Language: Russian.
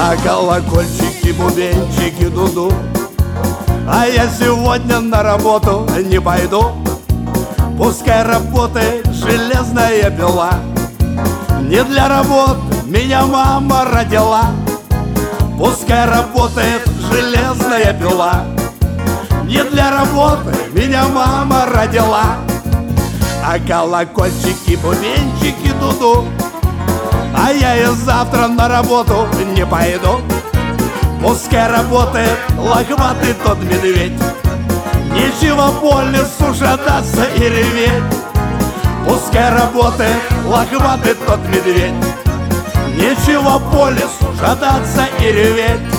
А колокольчики, бубенчики, дуду. А я сегодня на работу не пойду. Пускай работает железная пила. Не для работ меня мама родила. Пускай работает железная пила. Не для работы меня мама родила. А колокольчики, бубенчики, дуду. А я и завтра на работу не пойду. Пускай работает лохматый тот медведь. Нечего по лесу шататься и реветь. Пускай работает лохматый тот медведь. Нечего по лесу шататься и реветь.